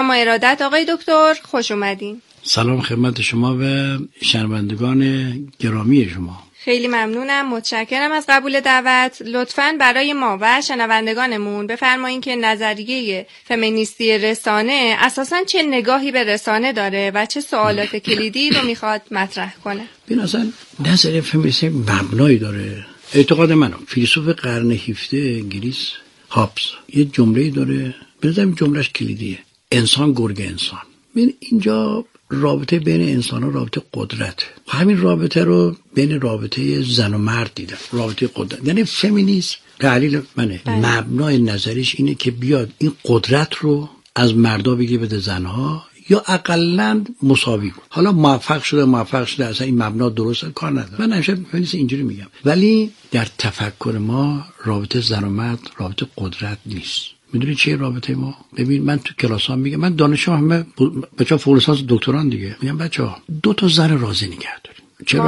اما ارادت آقای دکتر، خوش اومدین. سلام خدمت شما و شنوندگان گرامی شما. خیلی ممنونم، متشکرم از قبول دعوت. لطفاً برای ما و شنوندگانمون بفرمایید که نظریه فمینیستی رسانه اساساً چه نگاهی به رسانه داره و چه سوالات کلیدی رو میخواد مطرح کنه. ببین اصلا نظریه فمینیستی مبنایی داره. اعتقاد منم فیلسوف قرن 17 انگلیس هابز یه جمله‌ای داره، بنظرم جملهش کلیدیه: انسان گرگ انسان. ببین اینجا رابطه بین انسان و رابطه قدرت، همین رابطه رو بین رابطه زن و مرد دیدن، رابطه قدرت. یعنی فمینیسم دلیل منه، مبنای نظریش اینه که بیاد این قدرت رو از مردا بگیره بده زنها یا اقلن مساوی کن. حالا موفق شده اصلا این مبنا درسته کار نداره، من همیشه فمینیسم اینجوری میگم، ولی در تفکر ما رابطه زن و مرد رابطه قدرت نیست. میدونی چیه رابطه ما؟ ببین من تو کلاسام میگم، من دانشجو همه بچه‌ها فوق لیسانس دکتران دیگه میگم بچه‌ها 2 تا زن راضی نگه داریم. چرا؟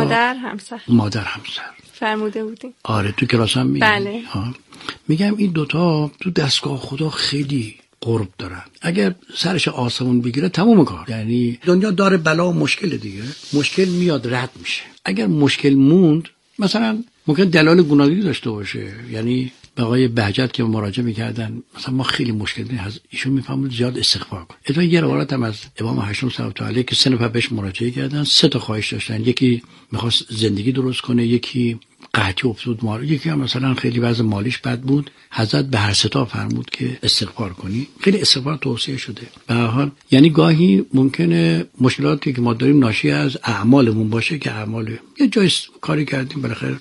مادر همسر فرموده بودین. آره تو کلاسام میگم. بله. میگم این 2 تا تو دستگاه خدا خیلی قرب دارن، اگر سرش آسمون بگیره تموم کار. یعنی دنیا داره بلا و مشکل دیگه، مشکل میاد رد میشه. اگر مشکل موند مثلا ممکن دلایل گوناگونی داشته باشه. یعنی آقای بهجت که مراجعه میکردن مثلا ما خیلی مشکل هست، ایشون میفهمید زیاد استغفار کن. اتفاقا یه روایت هم از امام هشتم صلی الله علیه که 3 نفر بهش مراجعه کردن، 3 تا خواهش داشتن. یکی میخواست زندگی درست کنه، یکی قحطی افتاد مال، یکی هم مثلا خیلی وضع مالیش بد بود. حضرت به هر 3 تا فرمود که استغفار کنی. خیلی استغفار توصیه شده. به هر حال یعنی گاهی ممکنه مشکلاتی که ما داریم ناشی از اعمالمون باشه که اعمال یه جای کاری کردیم بالاخره.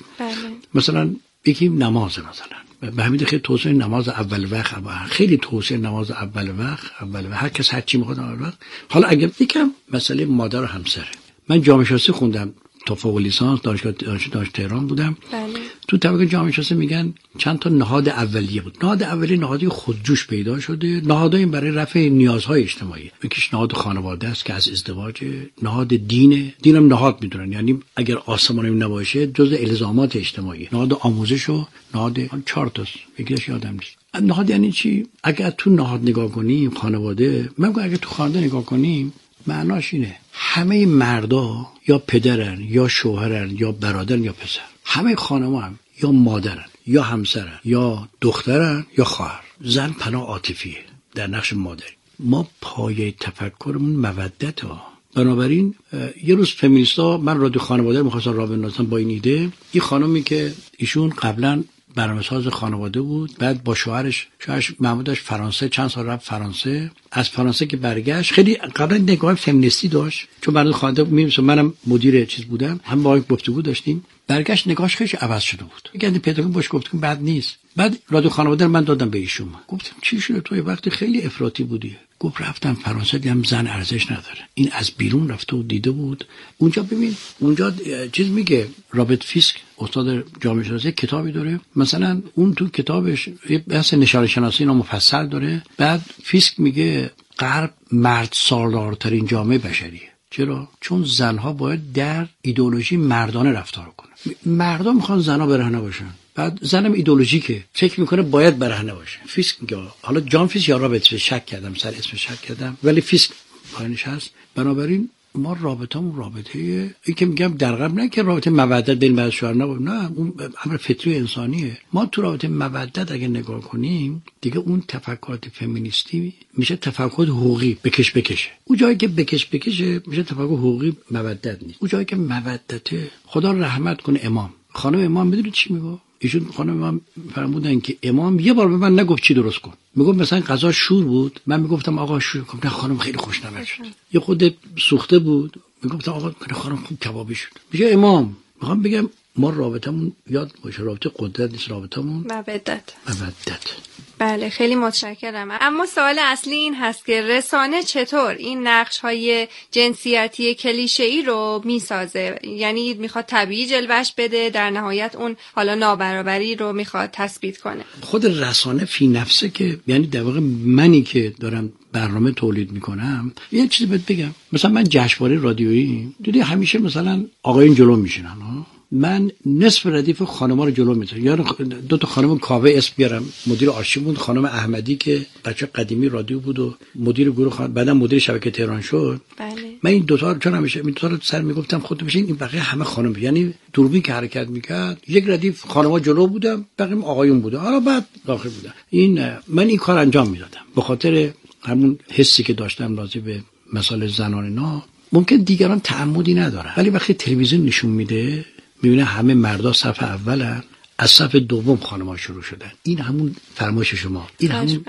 مثلا یکی نماز، مثلا به همین خیلی توصیه نماز اول وقت، خیلی توصیه نماز اول وقت هر کس هر چی میخواد اول وقت. حالا اگه یکم مسئله مادر و همسره، من جامعه شناسی خوندم تا فوق لیسانس، دانشگاه تهران بودم. بله. تو طبقه جامعه شناسی میگن چند تا نهاد اولیه بود. نهاد اولیه نهادی خودجوش پیدا شده، نهادای برای رفع نیازهای اجتماعی. یکیش نهاد خانواده است که از ازدواج، نهاد دینم نهاد میدونن، یعنی اگر آسمانی نباشه جزء الزامات اجتماعی. نهاد آموزش و نهاد 4 تاست، یکیش یادم نیست. نهاد یعنی چی؟ اگر تو نهاد نگاه کنیم خانواده، من میگم اگر تو خانواده نگاه کنیم معناش اینه همه مردا یا پدرن یا شوهرن یا برادرن یا پسر، همه خانم‌ها هم یا مادرن یا همسرن یا دخترن یا خواهر. زن پناه عاطفیه در نقش مادری. ما پایه تفکرمون مودته. بنابراین یه روز فمینیستا، من رادیو خانواده می‌خواستم راه بندازم با این ایده. این خانمی که ایشون قبلا برنامه‌ساز خانواده بود، بعد با شوهرش محمودش فرانسه، چند سال رفت فرانسه. از فرانسه که برگشت خیلی قبلا نگاه فمینیستی داشت، چون برای خانواده می‌رسه، منم مدیر چیز بودم، هم با گفتگو داشتیم. برگشت نگاهش خیلی عوض شده بود. میگن پدرم باش گفتم بد نیست. بعد رادیو خانواده من دادم به ایشون، گفتم چی شده تو وقتی خیلی افراطی بودی؟ گفت رفتم فرانسه دیدم زن ارزش نداره. این از بیرون رفته و دیده بود. اونجا ببین، اونجا چیز میگه رابرت فیسک استاد جامعه شناسی کتابی داره، مثلا اون تو کتابش یه بحث نشان شناسی اینا مفصل داره. بعد فیسک میگه غرب مرد سالارترین جامعه بشریه. چرا؟ چون زنها باید در ایدئولوژی مردانه رفتار کنن. مردا میخوان زنها برهنه باشن. بعد زنم ایدئولوژیکه، فکر میکنه باید برهنه باشه. فیسک میگه، حالا جان فیسک یا رابرت فیسک، شک کردم سر اسمش شک کردم، ولی فیسک پایینش هست. بنابراین ما رابطمون رابطه این که میگم در غرب نه که رابطه مودت بین مرد و شوهر نه، اون امر فطری انسانیه. ما تو رابطه مودت اگه نگاه کنیم دیگه اون تفکرات فمینیستی میشه تفکرات حقوقی بکشه. اون جایی که بکشه میشه تفکر حقوقی، مودت نیست. اون جایی که مودته، خدا رحمت کنه امام، خانم امام میدونید چی میگه؟ ایشون خانم امام فرمودن که امام یه بار به من نگفت چی درست کن. میگفت مثلا غذا شور بود، من میگفتم آقا شور کن، نه خانم خیلی خوشنود شد. یه خود سوخته بود، میگفتم آقا خانم خوب کبابی شد. میگه امام میخوام بگم ما رابطمون یاد باشه، رابطه قدرت نیست، رابطمون مودت. بله خیلی متشکرم. اما سوال اصلی این هست که رسانه چطور این نقش‌های جنسیتی کلیشه‌ای رو میسازه؟ یعنی میخواد طبیعی جلوش بده، در نهایت اون حالا نابرابری رو میخواد تثبیت کنه. خود رسانه فی نفسه که یعنی در واقع منی که دارم برنامه تولید میکنم، یه چیزی بهت بگم، مثلا من جشنواره رادیویی دیدی همیشه مثلا آقایون جلو میشینن، من نصف ردیف خانم‌ها رو جلو می‌ذارم. یا دو تا خانم کاوه اسم بیارم، مدیر آرشیو بود، خانم احمدی که بچه قدیمی رادیو بود و مدیر گروه بعداً مدیر شبکه تهران شد. بله. من این دو تا رو چون همیشه این دو تا رو سر میگفتم خودت بشین، این بقیه همه خانم، یعنی دوربین که حرکت میکرد یک ردیف خانم‌ها جلو بودم، بقیه آقایون بودن، حالا بعد داخل بودن. من این کار انجام میدادم به خاطر همون حسی که داشتم راجع به مسائل زنان اینا. ممکن دیگران تعمدی ندارن، ولی وقتی تلویزیون نشون میده میبینه همه مردا صف اولن، از صف دوم خانم‌ها شروع شدن. این همون فرمایش شما، این همون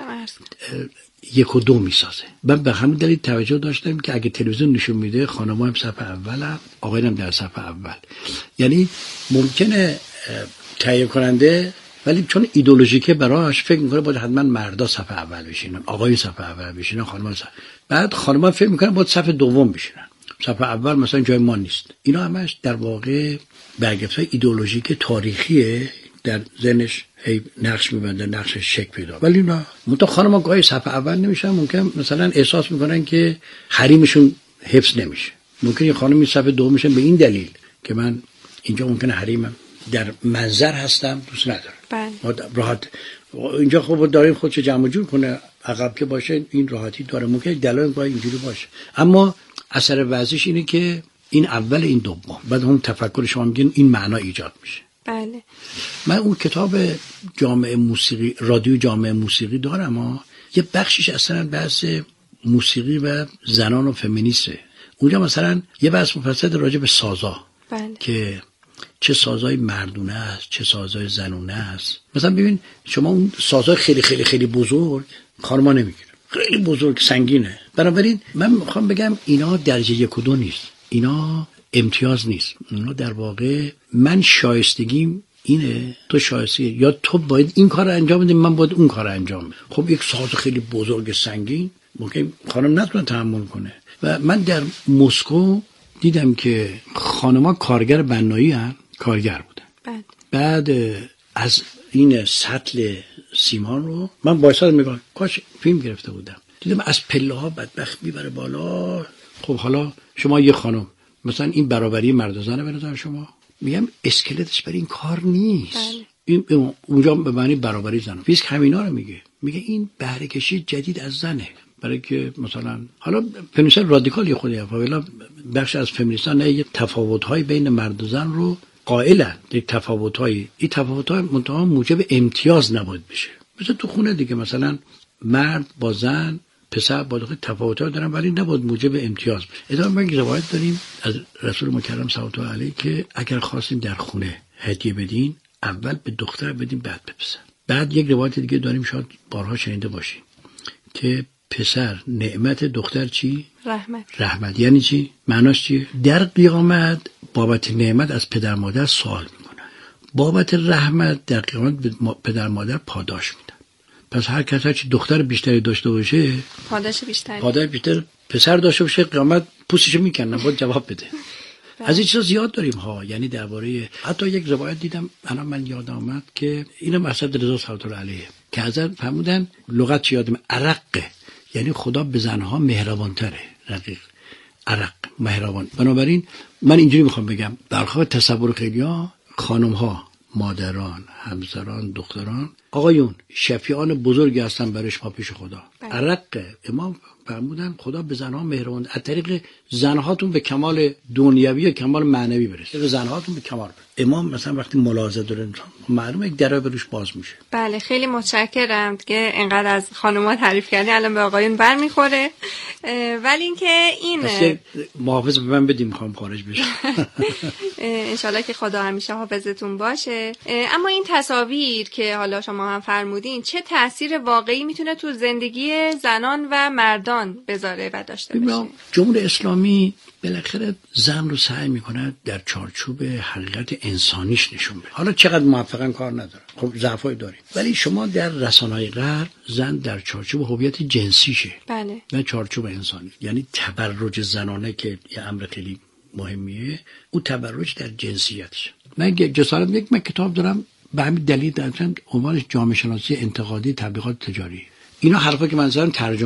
1 و 2 میسازه. من به همین دلیل توجه داشتم که اگه تلویزیون نشون میده خانم‌ها هم صف اولن، آقایان هم در صف اول. یعنی ممکنه تهیه کننده ولی چون ایدئولوژیکه براش فکر میکنه باید حتما مردا صف اول بشینن، آقایون صف اول بشینن، خانم‌ها بعد خانم‌ها فکر میکنن باید صف دوم بشینن، صف اول مثلا جای ما نیست. اینا همش در واقع برگرفته ایدئولوژیک تاریخیه، در ذهنش هی نقش میبنده، نقشش شکل پیدا. ولی نه، منتها خانم‌ها گاهی صف اول نمیشن، ممکن مثلا احساس میکنن که حریمشون حفظ نمیشه. ممکن یه خانمی صف دوم میشن به این دلیل که من اینجا ممکنه حریمم در منظر هستم دوست ندارم. بله. راحت اینجا خب داریم خودش جمع جور کنه، عقب که باشه این راحتی داره، ممکنه دلایل باید اینجوری باشه، اما اثر وضعیش اینه که این اول این دوم، بعد اون تفکر شما میگین این معنا ایجاد میشه. بله. من اون کتاب جامعه موسیقی، رادیو جامعه موسیقی دارم، اما یه بخشش اصلا بحث موسیقی و زنان و فمینیسته. اونجا مثلا یه بحث مفصل راجع به سازا. بله. که چه سازای مردونه است، چه سازای زنونه است. مثلا ببین شما اون سازای خیلی خیلی خیلی بزرگ خانم‌ها نمیگیرن، خیلی بزرگ سنگینه. بنابراین من میخوام بگم اینا درجه 1 و 2 نیست، اینا امتیاز نیست، اینا در واقع من شایستگیم اینه، تو شایسته، یا تو باید این کار انجام بدی، من باید اون کار انجام بدم. خب یک ساز خیلی بزرگ سنگین ممکن خانم نتونه تحمل کنه. و من در مسکو دیدم که خانم‌ها کارگر بنایی هستن، کارگر بودن. بعد از این سطل سیمان رو من وایسادم میگم کاش فیلم گرفته بودم، دیدم از پله ها بدبخت میبره بالا. خب حالا شما یه خانم مثلا این برابری مرد و زنه به نظر شما؟ میگم اسکلتش برای این کار نیست. این اونجا به معنی برابری زنه. فیزیک همینا رو میگه این بهره کشی جدید از زنه، برای که مثلا حالا فمینیستان رادیکال خودی ولی بخش از فمینیستان نه، یه تفاوت‌های بین مرد و زن رو قائلن، یک تفاوت‌های، این تفاوت‌های منتها موجب امتیاز نباید بشه. مثلا تو خونه دیگه مثلا مرد با زن، پسر با دختر تفاوت‌ها دارن ولی نباید موجب امتیاز بشه. ادامه ما یک روایت داریم از رسول مکرم صلی الله علیه که اگر خواستین در خونه هدیه بدین اول به دختر بدین بعد به پسر. بعد یک روایت دیگه داریم شاید بارها شنیده باشین که پسر نعمت، دختر چی؟ رحمت. یعنی چی؟ معناش چیه؟ در قیامت بابت نعمت از پدر مادر سوال میکنن، بابت رحمت در قیامت به پدر مادر پاداش میدن. پس هر کس هرچی دختر بیشتری داشته باشه پاداش بیشتر پسر داشته باشه قیامت پوستشو میکنن، باید جواب بده. از این چیزا زیاد داریم ها. یعنی درباره حتی یک روایت دیدم الان من یاد آمد که اینم حضرت رضا صلی الله علیه که حضرت فرمودن لغت چی یادم عرقه، یعنی خدا به زنها مهربانتره، رقیق عرق مهربان. بنابراین من اینجوری میخوام بگم برخلاف تصور خیلی‌ها خانم‌ها، مادران، همسران، دختران، آقایون شفیعان بزرگی هستن برای شما پیش خدا. عرق امام فرمودن خدا به زنها مهربان، از طریق زنهاتون به کمال دنیوی و کمال معنوی برسید، زنهاتون به کمال برسید. امام مثلا وقتی ملاحظه داره معلومه یک درا بروش باز میشه. بله خیلی متشکرم که انقدر از خانوما تعریف کردین، الان به آقایون برمیخوره. ولی اینکه این محافظ به من بدیم میخوام خارج بشم. انشالله که خدا همیشه حافظتون باشه. اما این تصاویر که حالا شما هم فرمودین چه تأثیر واقعی میتونه تو زندگی زنان و مردان بذاره و داشته باشه؟ جمهوری اسلامی بالاخره زن رو سعی میکنه در چارچوب حقیقت انسانیش نشون بده. حالا چقدر موفقن کار نداره، خب ضعفایی داریم، ولی شما در رسانه‌های غرب زن در چارچوب هویت جنسیشه. بله. نه چارچوب انسانی. یعنی تبرج زنانه که یه امر خیلی مهمیه، او تبرج در جنسیتش. من جسارت من کتاب دارم به همین دلیل دارم، عنوانش جامعه شناسی انتقادی تبلیغات تجاری. اینا حرفا که من زدم ترجمه است.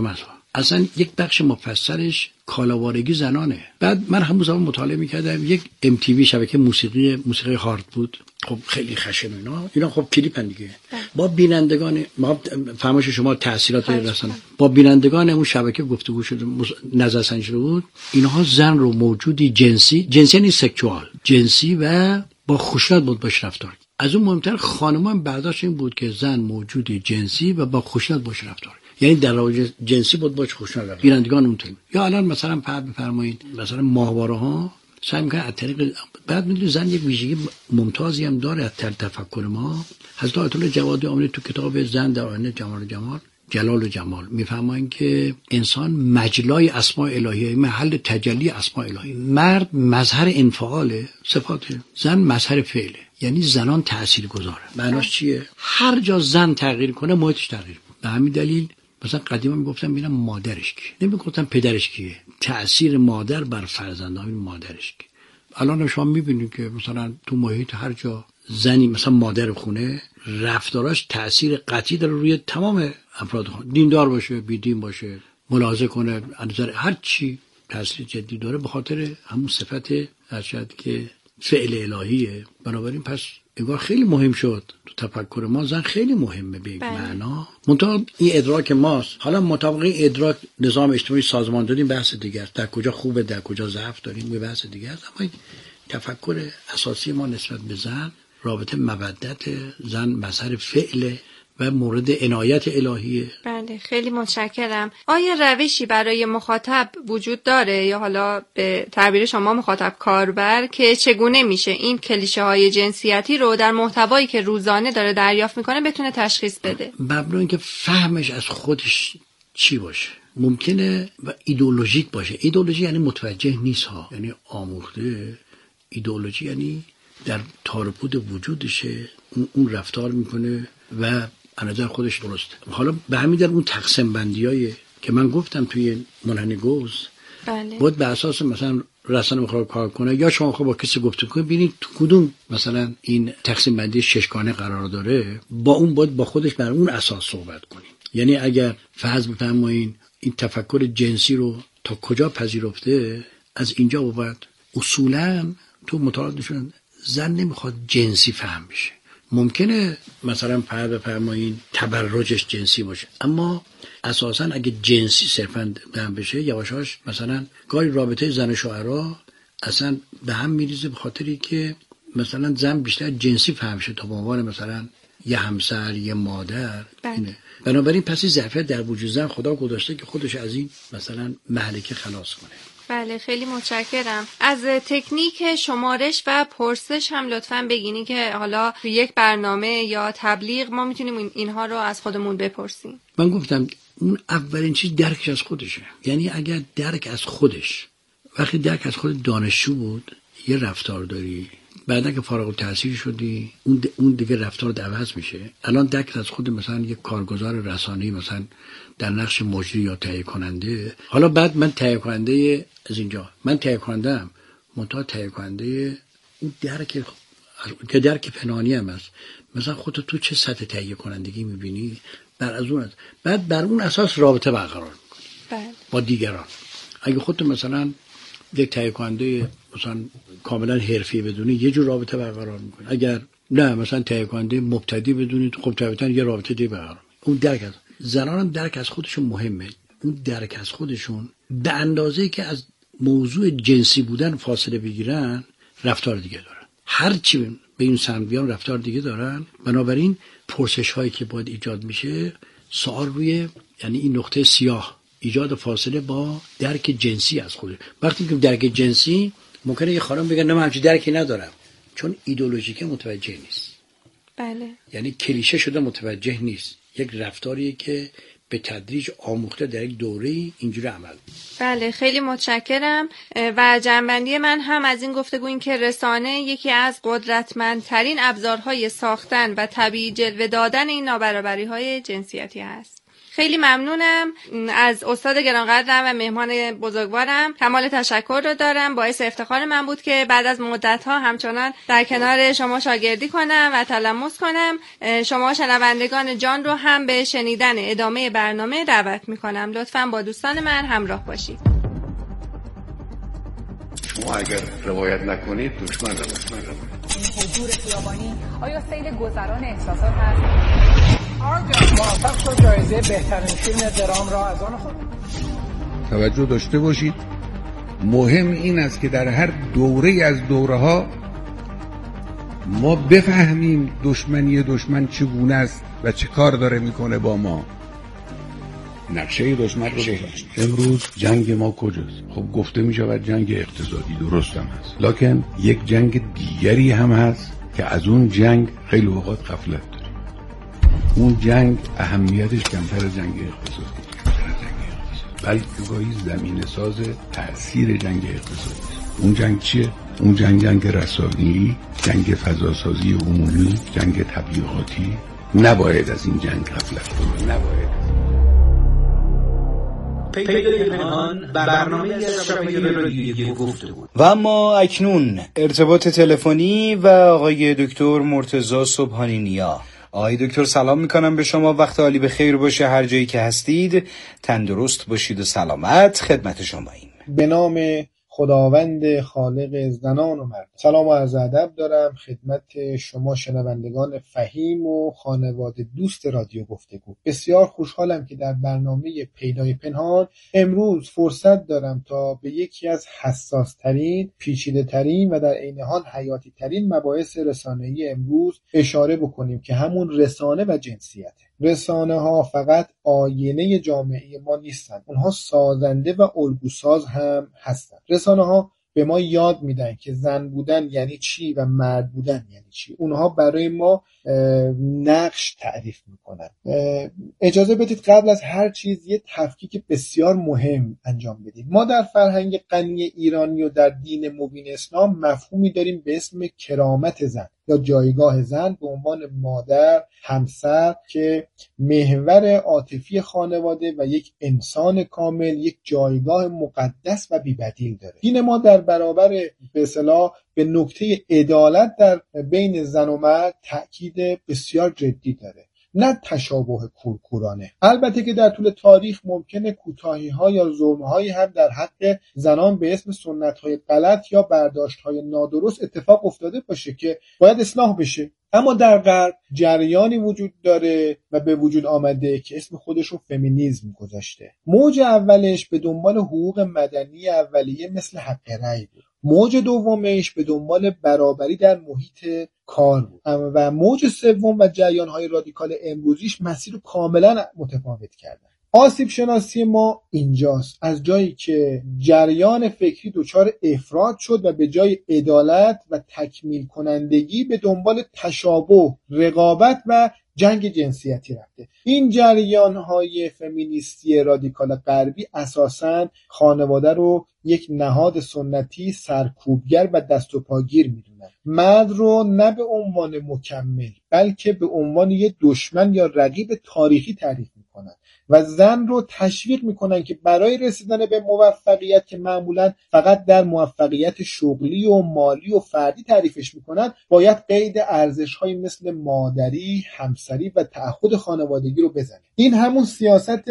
اصلا یک بخش مفصلش کالاوارگی زنانه. بعد من همون زمان مطالعه میکردم، یک MTV شبکه موسیقی هارد بود، خب خیلی خشن اینا خب کلیپن دیگه. با بینندگان ما فرمایش شما تاثیرات رسانه، با بینندگان اون شبکه گفتگو شده، نظرسنجی شده بود. اینها زن رو موجودی جنسی یعنی سکشوال، جنسی و با خشونت بود باش رفتار. از اون مهمتر خانمان برداشت این بود که زن موجودی جنسی و با خشونت باش رفتار، یعنی در رابطه جنسی بود باش خشونت. بینندگان اونطور. یا الان مثلا بفرمایید مثلا ماهواره ها سعی می‌کنن از طریق، بعد می‌دونید زن یک ویژگی ممتازی هم داره از تفکر ما. حضرت آیت الله جوادی آمینی تو کتاب زن در آینه جلال و جمال میفهمن که انسان مجلای اسماء الهیه، محل تجلی اسماء الهی. مرد مظهر انفعال صفات، زن مظهر فعله. یعنی زنان تاثیرگذاره. معناش چیه؟ هر جا زن تغییر کنه محیطش تغییر کنه. به همین دلیل مثلا قدیما میگفتن ببینم مادرش کیه، نمیگفتن پدرش کیه. تأثیر مادر بر فرزندان مادرش کیه. الان شما میبینید که مثلا تو محیط هر جا زنی مثلا مادر خونه، رفتاراش تأثیر قطعی داره روی تمام افراد خونه، دیندار باشه بیدین باشه، ملاحظه کنه، نظر هر چی تأثیر جدی داره به خاطر همون صفت ارشد که فعل الهیه. بنابراین پس انگار خیلی مهم شد تو تفکر ما زن خیلی مهمه به یک معنا. منتها این ادراک ماست. حالا مطابق این ادراک نظام اجتماعی سازمان دادیم بحث دیگه است، در کجا خوبه در کجا ضعف داریم یه بحث دیگه است. اما تفکر اساسی ما نسبت به زن رابطه مودت، زن مظهر فعل و مورد عنایت الهیه. بله خیلی متشکرم. آیا روشی برای مخاطب وجود داره یا حالا به تعبیر شما مخاطب کاربر که چگونه میشه این کلیشه های جنسیتی رو در محتوایی که روزانه داره دریافت میکنه بتونه تشخیص بده؟ مبنای اینکه فهمش از خودش چی باشه. ممکنه و ایدئولوژیک باشه. ایدئولوژی یعنی متوجه نیست ها، یعنی آموخته. ایدئولوژی یعنی در تارپود وجودشه، اون رفتار میکنه و از نظر خودش درسته. حالا به همین در اون تقسیم بندیایی که من گفتم توی منحنی گوز، بله. باید به اساس مثلا رسانه بخواد کار کنه یا شما خود با کسی گفتگو کنید ببینید تو کدوم مثلا این تقسیم بندی ششگانه قرار داره، با اون باید با خودش بر اون اساس صحبت کنیم. یعنی اگر فرض بفرمایید این تفکر جنسی رو تا کجا پذیرفته، از اینجا باید اصولا تو مطالعاتشون زن نمیخواد جنسی فهم بشه. ممکنه مثلا بفرمایید تبرجش جنسی باشه، اما اساسا اگه جنسی صرفا فهم بشه یواشاش مثلا گاهی رابطه زن و شوهرها اصلا به هم میریزه به خاطری که مثلا زن بیشتر جنسی فهم شه تا به عنوان مثلا یه همسر یه مادر. اینه. بنابراین پس ظرفیت در وجود زن خدا گذاشته که خودش از این مثلا مهلکه خلاص کنه. بله خیلی متشکرم. از تکنیک شمارش و پرسش هم لطفاً بگینی که حالا توی یک برنامه یا تبلیغ ما میتونیم اینها رو از خودمون بپرسیم. من گفتم اون اولین چیز درکش از خودشه. یعنی اگر درک از خودش، وقتی درک از خود دانشجو بود یه رفتار داری، بعدا که فارغ التحصیل شدی اون دیگه رفتار عوض میشه. الان درک از خود مثلا یک کارگزار رسانه‌ای مثلا در نقش مجری یا تهیه کننده، حالا بعد من تهیه کننده از اینجا، من تهیه کننده‌ام، منتها تهیه کننده اون درک پنهانی هم هست. مثلا خودت تو چه سطح تهیه کنندگی میبینی، بعد بر اون اساس رابطه برقرار میکنی با دیگران. اگه خودت مثلا یک تهیه کننده مثلا کاملا حرفی بدونی یه جور رابطه برقرار میکنی، اگر نه مثلا تهیه کننده مبتدی بدونی خب طبیعتاً یه رابطه دیگه برقرار میکنی. اون درک از زنان هم درک از خودشون مهمه. اون درک از خودشون به اندازه‌ای که از موضوع جنسی بودن فاصله بگیرن رفتار دیگه دارن، هر چی به این سمت بیان رفتار دیگه دارن. بنابراین پرسش هایی که باید ایجاد میشه سوال روی یعنی این نقطه سیاه، ایجاد فاصله با درک جنسی از خود. وقتی که درک جنسی ممکنه یه خانم بگه نه من همچین درکی ندارم، چون ایدئولوژیکه متوجه نیست. بله. یعنی کلیشه شده متوجه نیست، یک رفتاریه که به تدریج آموخته در یک دوره‌ای اینجوری عمل. بله خیلی متشکرم. و جنبندی من هم از این گفتگو این که رسانه یکی از قدرتمندترین ابزارهای ساختن و طبیعی جلوه دادن این نابرابری‌های جنسیتی هست. خیلی ممنونم از استاد گرانقدرم و مهمان بزرگوارم. کمال تشکر رو دارم. باعث افتخار من بود که بعد از مدت‌ها همچنان در کنار شما شاگردی کنم و تلمس کنم. شما شنوندگان جان رو هم به شنیدن ادامه برنامه دعوت می‌کنم. لطفاً با دوستان من همراه باشید. شما اگر روایت نکنید دشمن رو حضور خیابانی آیا سیل گذران احساسات هست؟ موفق شد جایزه بهترین فیلم درام را از آن خود. توجه داشته باشید، مهم این است که در هر دوره از دوره‌ها ما بفهمیم دشمن چگونه است و چه کار داره میکنه با ما. نقشه دشمن رو بفهمیم. امروز جنگ ما کجاست؟ خب گفته می شود جنگ اقتصادی، درست هم هست، لکن یک جنگ دیگری هم هست که از اون جنگ خیلی اوقات غفلت داریم. اون جنگ اهمیتش کمتر از جنگ اقتصادی، بلکه گاهی زمینه ساز تأثیر جنگ اقتصادی. اون جنگ چیه؟ اون جنگ رسانه‌ای، جنگ فضاسازی عمومی، جنگ تبلیغاتی. نباید از این جنگ غفلت کنیم، نباید. پیدای پنهان برنامه از شبکه رادیویی گفتگو. و اما اکنون ارتباط تلفنی و آقای دکتر مرتضی سبحانی نیا. آقای دکتر سلام میکنم به شما، وقت عالی به خیر باشه هر جایی که هستید، تندرست باشید و سلامت. خدمت شما این به نام خداوند خالق زنان و مرد. سلام و عرض ادب دارم خدمت شما شنوندگان فهیم و خانواده دوست رادیو گفتگو. بسیار خوشحالم که در برنامه پیدای پنهان امروز فرصت دارم تا به یکی از حساس ترین، پیچیده ترین و در عین حال حیاتی ترین مباحث رسانه‌ای امروز اشاره بکنیم که همون رسانه و جنسیته. رسانه ها فقط آینه جامعه ما نیستن، اونها سازنده و الگوساز هم هستن. رسانه ها به ما یاد میدن که زن بودن یعنی چی و مرد بودن یعنی چی. اونها برای ما نقش تعریف میکنن. اجازه بدید قبل از هر چیز یه تفکیک بسیار مهم انجام بدیم. ما در فرهنگ غنی ایرانی و در دین مبین اسلام مفهومی داریم به اسم کرامت زن یا جایگاه زن به عنوان مادر، همسر که محور عاطفی خانواده و یک انسان کامل، یک جایگاه مقدس و بی‌بدیل داره. دین ما در برابر به اصطلاح به نکته عدالت در بین زن و مرد تأکید بسیار جدی داره، نه تشابه کورکورانه. البته که در طول تاریخ ممکنه کوتاهی‌ها یا ظلم‌هایی هم در حق زنان به اسم سنت‌های غلط یا برداشت‌های نادرست اتفاق افتاده باشه که باید اصلاح بشه. اما در غرب جریانی وجود داره و به وجود آمده که اسم خودش رو فمینیسم گذاشته. موج اولش به دنبال حقوق مدنی اولیه مثل حق رأی بود. موج دومش به دنبال برابری در محیط کار بود و موج سوم و جریان‌های رادیکال امروزیش مسیر رو کاملا متفاوت کردن. آسیب شناسی ما اینجاست، از جایی که جریان فکری دچار افراط شد و به جای عدالت و تکمیل کنندگی به دنبال تشابه، رقابت و جنگ جنسیتی رفته. این جریان‌های فمینیستی رادیکال غربی اساساً خانواده رو یک نهاد سنتی سرکوبگر و دست و پاگیر میدونن. مرد رو نه به عنوان مکمل بلکه به عنوان یک دشمن یا رقیب تاریخی تعریف میکنن و زن رو تشویق میکنن که برای رسیدن به موفقیت که معمولاً فقط در موفقیت شغلی و مالی و فردی تعریفش میکنن باید قید ارزش‌هایی مثل مادری، همسری و تعهد خانوادگی رو بزنه. این همون سیاست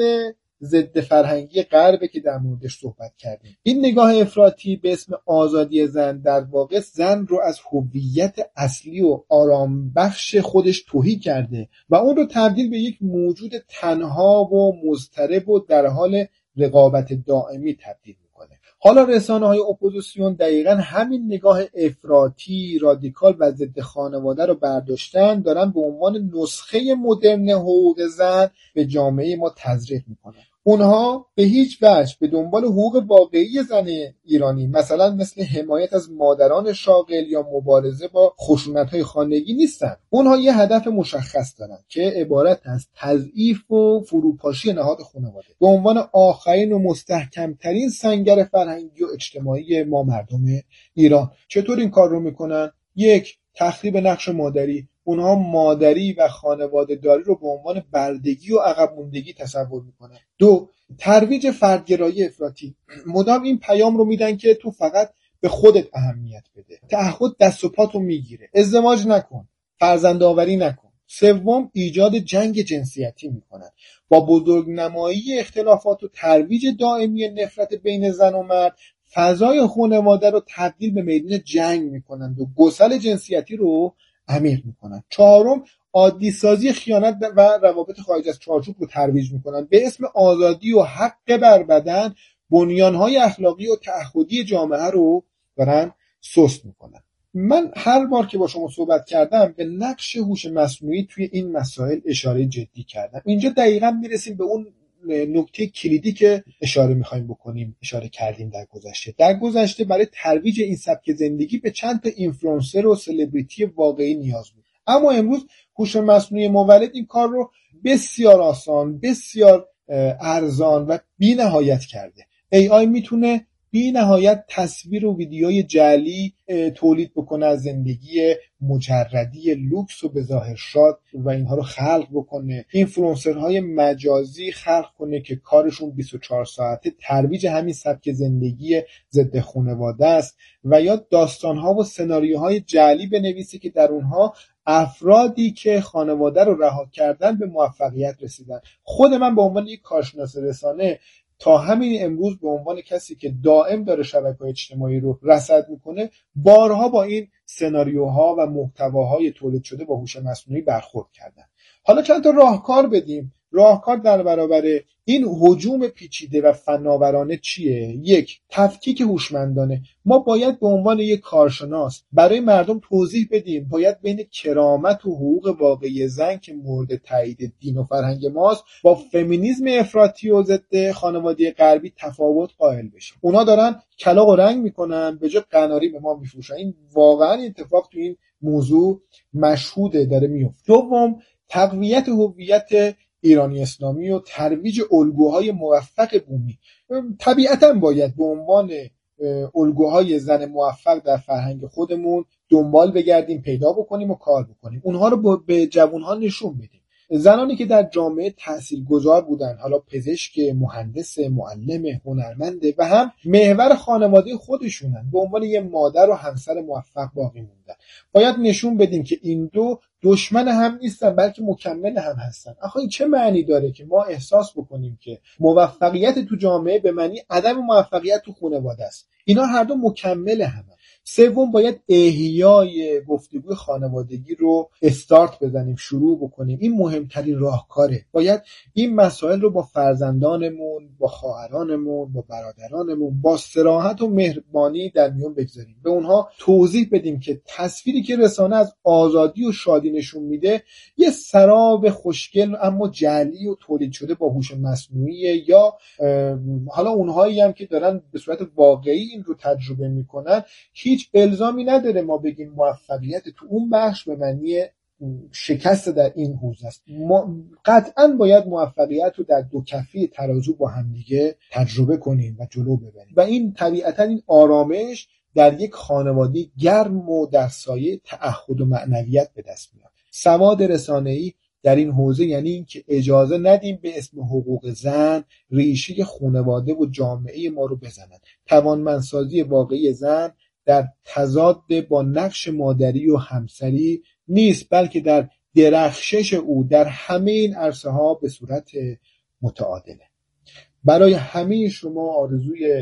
ضد فرهنگی غربه که در موردش صحبت کردیم. این نگاه افراطی به اسم آزادی زن در واقع زن رو از هویت اصلی و آرام بخش خودش تهی کرده و اون رو تبدیل به یک موجود تنها و مضطرب و در حال رقابت دائمی تبدیل میکنه. حالا رسانه‌های اپوزیسیون دقیقاً همین نگاه افراطی، رادیکال و ضد خانواده رو برداشتن، دارن به عنوان نسخه مدرن حقوق زن به جامعه ما تزریق میکنن. اونها به هیچ وجه به دنبال حقوق واقعی زن ایرانی، مثلا مثل حمایت از مادران شاغل یا مبارزه با خشونت‌های خانگی نیستن. اونها یه هدف مشخص دارن که عبارت از تضعیف و فروپاشی نهاد خانواده به عنوان آخرین و مستحکمترین سنگر فرهنگی و اجتماعی ما مردم ایران. چطور این کار رو میکنن؟ یک، تخریب نقش مادری. اونها مادری و خانواده داری رو به عنوان بردگی و عقب موندگی تصور میکنن. 2. ترویج فردگرایی افراطی. مدام این پیام رو میدن که تو فقط به خودت اهمیت بده. تعهد دست و پاتو میگیره. ازدواج نکن، فرزند آوری نکن. 3. ایجاد جنگ جنسیتی میکنن. با بزرگنمایی اختلافات و ترویج دائمی نفرت بین زن و مرد، فضای خانواده رو تبدیل به میدان جنگ میکنند و گسل جنسیتی رو عمیق میکنن. 4. عادی سازی خیانت و روابط خارج از چارچوب رو ترویج میکنن. به اسم آزادی و حق بر بدن بنیانهای اخلاقی و تعهدی جامعه رو دارن سست میکنن. من هر بار که با شما صحبت کردم به نقش هوش مصنوعی توی این مسائل اشاره جدی کردم. اینجا دقیقاً میرسیم به اون نکته کلیدی که اشاره کردیم در گذشته برای ترویج این سبک زندگی به چند تا اینفلوئنسر و سلبریتی واقعی نیاز بود، اما امروز هوش مصنوعی مولد این کار رو بسیار آسان، بسیار ارزان و بی‌نهایت کرده. AI میتونه بی نهایت تصویر و ویدیوی جعلی تولید بکنه از زندگی مجردی لوکس و به ظاهر شاد و اینها رو خلق بکنه. اینفلوئنسرهای مجازی خلق کنه که کارشون 24 ساعته ترویج همین سبک زندگی ضد خانواده است، و یا داستانها و سناریوهای جعلی بنویسه که در اونها افرادی که خانواده رو رها کردن به موفقیت رسیدن. خود من به عنوان یک کارشناس رسانه تا همین امروز به عنوان کسی که دائم داره شبکه‌های اجتماعی رو رصد میکنه، بارها با این سناریوها و محتواهای تولید شده با هوش مصنوعی برخورد کردن. حالا چند تا راهکار بدیم. راهکار در برابر این هجوم پیچیده و فناورانه چیه؟ 1. تفکیک هوشمندانه. ما باید به عنوان یک کارشناس برای مردم توضیح بدیم باید بین کرامت و حقوق واقعی زن که مورد تایید دین و فرهنگ ماست با فمینیسم افراطی و ضد خانواده غربی تفاوت قائل بشیم. اونا دارن کلاغ و رنگ میکنن به جای قناری به ما میفروشن. این واقعا اتفاق تو این موضوع مشهوده داره میفته. 2. تقویت هویت ایرانی اسلامی و ترویج الگوهای موفق بومی. طبیعتاً باید به عنوان الگوهای زن موفق در فرهنگ خودمون دنبال بگردیم، پیدا بکنیم و کار بکنیم. اونها رو به جوانها نشون بدیم. زنانی که در جامعه تاثیرگذار بودن، حالا پزشک، مهندس، معلم، هنرمنده و هم محور خانواده خودشونن، به عنوان یه مادر و همسر موفق باقی موندن. باید نشون بدیم که این دو دشمن هم نیستن بلکه مکمل هم هستن. آخه چه معنی داره که ما احساس بکنیم که موفقیت تو جامعه به معنی عدم موفقیت تو خانواده است؟ اینا هر دو مکمل هم. 3. باید احیای گفتگوی خانوادگی رو استارت بزنیم، شروع بکنیم. این مهمترین راهکاره. باید این مسائل رو با فرزندانمون، با خواهرانمون، با برادرانمون با صراحت و مهربانی در میون بگذاریم. به اونها توضیح بدیم که تصویری که رسانه از آزادی و شادی نشون میده یه سراب خوشگل اما جعلی و تولید شده با هوش مصنوعی، یا حالا اونهایی هم که دارن به صورت واقعی این رو تجربه میکنن. هیچ الزامی نداره ما بگیم موفقیت تو اون بخش به معنی شکست در این حوزه است. ما قطعاً باید موفقیت رو در دو کفه ترازو با همدیگه تجربه کنیم و جلو ببریم، و این طبیعتاً این آرامش در یک خانواده گرم و در سایه تعهد و معنویت به دست میاد. سواد رسانه‌ای در این حوزه یعنی این که اجازه ندیم به اسم حقوق زن ریشه خانواده و جامعه ما رو بزنن. توانمندسازی واقعی زن در تضاد با نقش مادری و همسری نیست، بلکه در درخشش او در همه این عرصه ها به صورت متعادله. برای همه شما آرزوی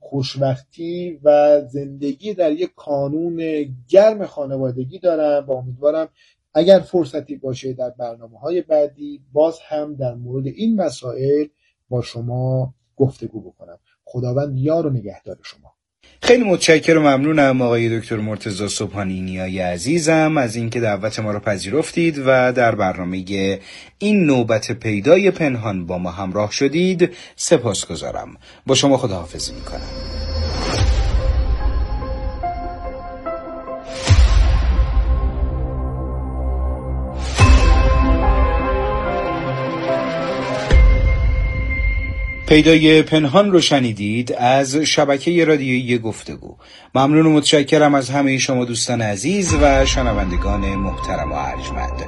خوشبختی و زندگی در یک کانون گرم خانوادگی دارم و امیدوارم اگر فرصتی باشه در برنامه‌های بعدی باز هم در مورد این مسائل با شما گفتگو بکنم. خداوند یار و نگهدار شما. خیلی متشکرم و ممنونم آقای دکتر مرتضی صبحانی نیای عزیزم از اینکه دعوت ما رو پذیرفتید و در برنامه این نوبت پیدای پنهان با ما همراه شدید. سپاسگزارم. با شما خداحافظی میکنم. پیدای پنهان رو شنیدید از شبکه رادیویی گفتگو. ممنون و متشکرم از همه شما دوستان عزیز و شنوندگان محترم و ارجمند.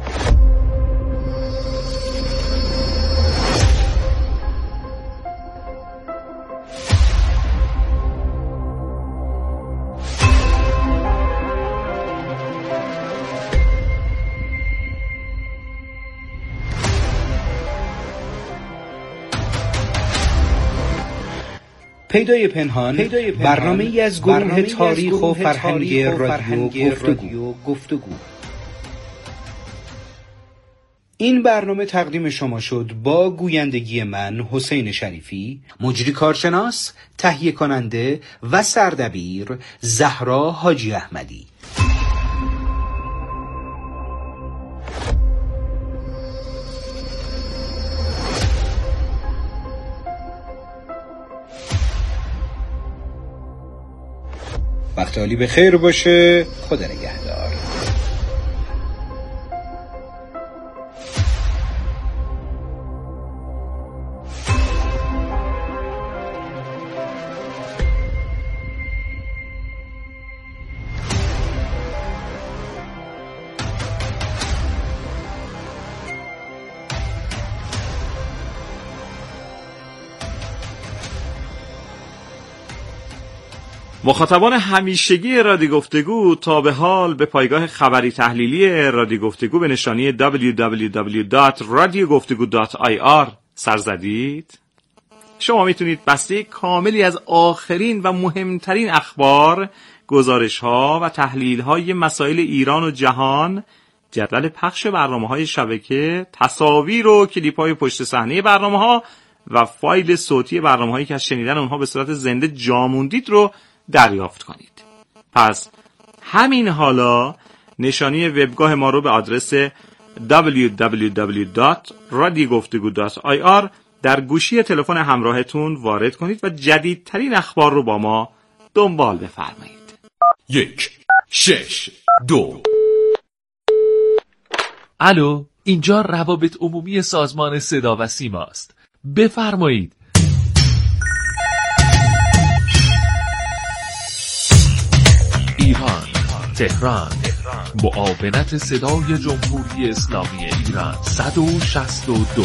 پیدای پنهان برنامه‌ای از گروه تاریخ و فرهنگی رادیو گفتگو. این برنامه تقدیم شما شد با گویندگی من حسین شریفی، مجری کارشناس، تهیه کننده و سردبیر زهرا حاجی احمدی. وقت عالی به خیر باشه. خدا نگهدار. مخاطبان همیشگی رادیو گفتگو تا به حال به پایگاه خبری تحلیلی رادیو گفتگو به نشانی www.radiogoftego.ir سر زدید؟ شما میتونید بسته کاملی از آخرین و مهمترین اخبار، گزارش‌ها و تحلیل‌های مسائل ایران و جهان، جدول پخش برنامه‌های شبکه، تصاویر و کلیپ‌های پشت صحنه برنامه‌ها و فایل صوتی برنامه‌هایی که از شنیدن اونها به صورت زنده جا موندید رو دریافت کنید. پس همین حالا نشانی وبگاه ما رو به آدرس www.radiogoftego.ir در گوشی تلفن همراهتون وارد کنید و جدیدترین اخبار رو با ما دنبال بفرمایید. 1 6 2. الو، اینجا روابط عمومی سازمان صدا و سیما است. بفرمایید. ایران، تهران، معاونت صدای جمهوری اسلامی ایران 162.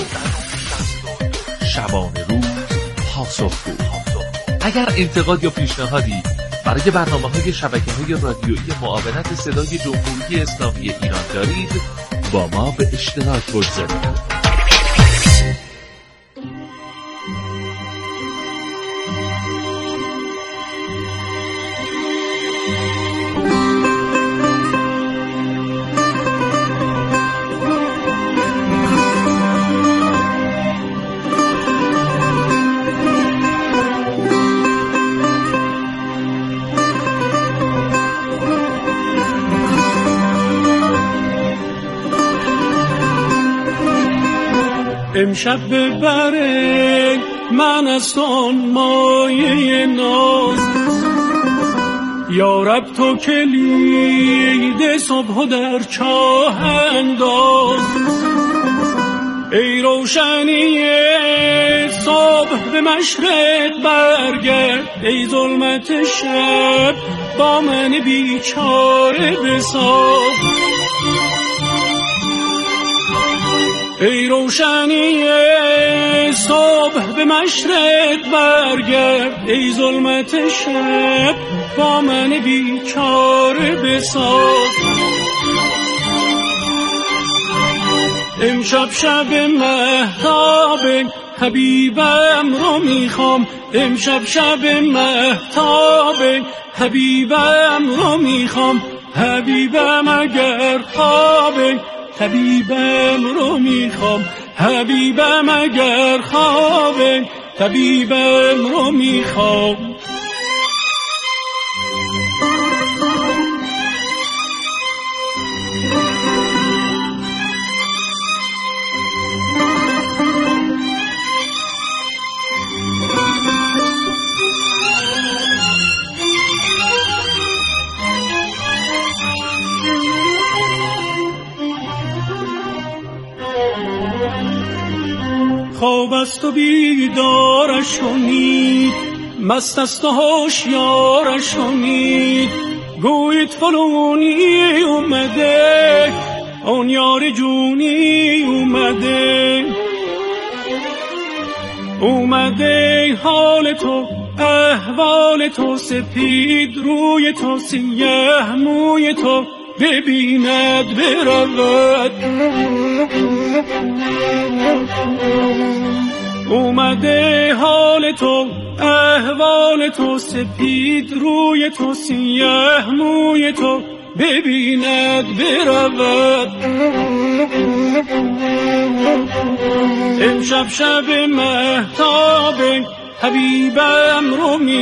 شبانه روز پاسخگو. اگر انتقاد یا پیشنهادی برای برنامه‌های شبکه‌های رادیویی معاونت صدای جمهوری اسلامی ایران دارید، با ما به اشتراک بگذارید. امشب ببره من از آن مایه ناز، یارب تو کلید صبح در چاه انداز. ای روشنی صبح به مشرق برگرد، ای ظلمت شب با من بیچاره بساز. ای روشنی صبح به مشرق برگرد، ای ظلمت شب با من بیچاره بساز. امشب شب مهتاب حبیبم رو میخوام، امشب شب مهتاب حبیبم رو میخوام. حبیبم اگر خوابه طبیبم رو میخوام، حبیبم اگر خوابه طبیبم رو میخوام. خواب است و بیدارش کنید، مست است و هوشیارش کنید. گویید فلونی اومده، اون یار جونی اومده. اومده حال تو، احوال تو، سپید روی تو، سیاه موی تو، ببیند برود. اومده حال تو، احوال تو، سپید روی تو، سیاه موی تو، ببیند برود. امشب شب مهتاب، حبیبم رو